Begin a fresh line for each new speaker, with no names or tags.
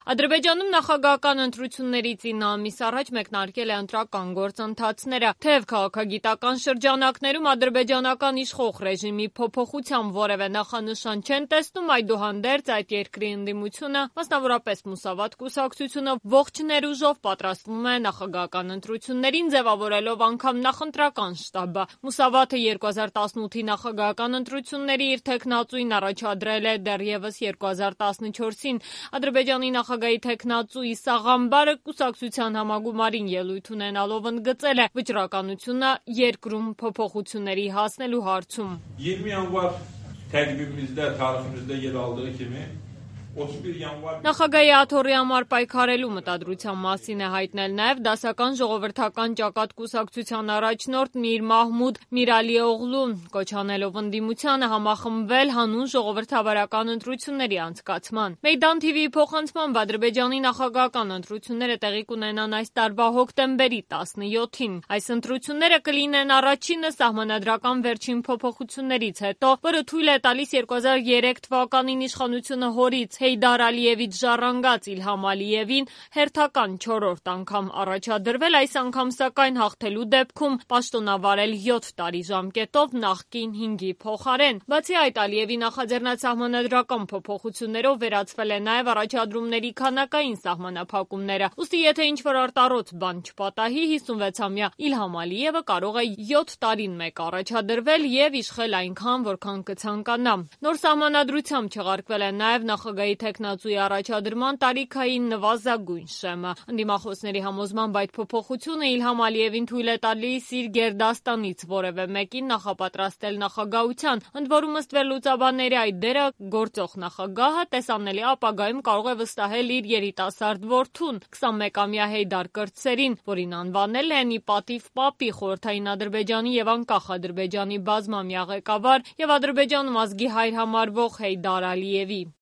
Ադրբեջանում նախագահական ընտրություններից 9 ամիս առաջ մեկնարկել է ընտրական գործընթացները, թեև քաղաքագիտական շրջանակներում ադրբեջանական իշխող ռեժիմի փոփոխության որևէ նախանշան չեն տեսնում, այդուհանդերձ այդ երկրի ընդդիմությունը, մասնավորապես Մուսավատ կուսակցությունը, ողջ ներուժով պատրաստվում է նախագահական ընտրություններին, ձևավորելով անգամ նախընտրական շտաբը։ Մուսավաթը 2018-ի նախագահական ընտրությունների իր թեկնածուին առաջադրել է դեռևս 2014-ին։ Ադրբեջանի նախագահի թեկնածու Իսա Ղամբարը կուսակցության համագումարին ելույթ ունենալով ընդգծել է վճռականությունը երկրում փոփոխությունների հասնելու հարցում։
20 yanvar təqvimimizdə, tariximizdə yer aldığı kimi 31 yanvar
Նախագահի աթոռի համար պայքարելու մտադրության մասին է հայտնել նաև դասական ժողովրդական ճակատ կուսակցության առաջնորդ Միր Մահմուդ Միրալիօղլուն, կոչ անելով ընդդիմությանը համախմբվել հանուն ժողովրդավարական ընտրությունների անցկացման։ Մեյդան TV-ի փոխանցմամբ Ադրբեջանի նախագահական ընտրությունները տեղի կունենան այս տարվա հոկտեմբերի 17-ին։ Այս ընտրությունները կլինեն առաջինը սահմանադրական վերջին փոփոխություններից հետո, որը թույլ է տալիս 2003 թվականին իշխանությունը հորից Հեյդար Ալիևից ժառանգած Իլհամ Ալիևին հերթական 4-րդ անգամ առաջադրվել, այս անգամ սակայն հաղթելու դեպքում պաշտոնավարել 7 տարի ժամկետով նախկին 5-ի փոխարեն։ Բացի այդ, Ալիևի նախաձեռնած սահմանադրական փոփոխություններով վերացվել է նաև առաջադրումների քանակային սահմանափակումները։ Ուստի եթե ինչ-որ արտառոց բան չպատահի, 56-ամյա Իլհամ Ալիևը կարող է 7 տարին մեկ առաջադրվել եւ իշխել այնքան, որքան կցանկանա։ Նոր սահմանադրությամբ չեղարկվել է նաև նախագահի թեկնածուի առաջադրման տարիքային նվազագույն շեմը։ Ընդդիմախոսների համոզմամբ այդ փոփոխությունը Իլհամ Ալիևին թույլ է տալիս իր գերդաստանից որևէ մեկին նախապատրաստել նախագահության, ընդ որում ըստ վերլուծաբանների այդ դերը գործող նախագահը տեսանելի ապագայում կարող է վստահել իր երիտասարդ որդուն 21-ամյա Հեյդար Կրտսերին, որին անվանել են ի պատիվ պապի խորհրդային Ադրբեջանի եւ անկախ Ադրբեջանի բազմամյա ղեկավար եւ Ադրբեջանում ազգի հայր համարվող Հեյդար Ալիևի։